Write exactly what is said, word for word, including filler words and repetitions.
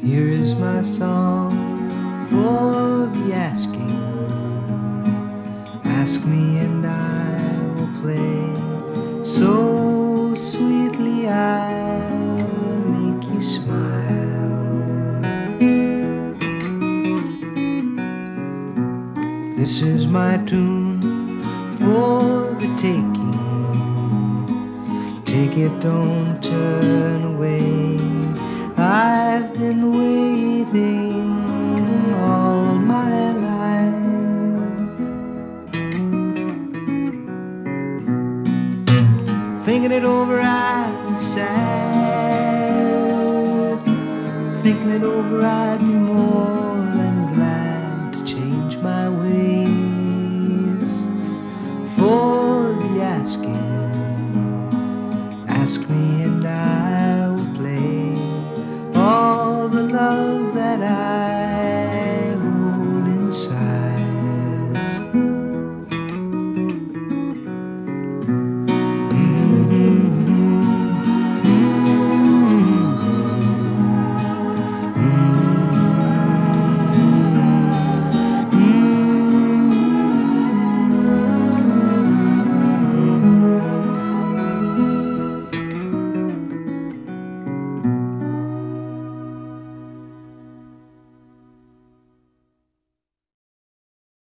Here is my song for the asking. Ask me and I will play so sweetly I'll make you smile. This is my tune for the taking. Take it, don't turn away. I've been waiting all my life, thinking it over I'd be sad, thinking it over I'd be more than glad to change my ways for the asking. Ask me and I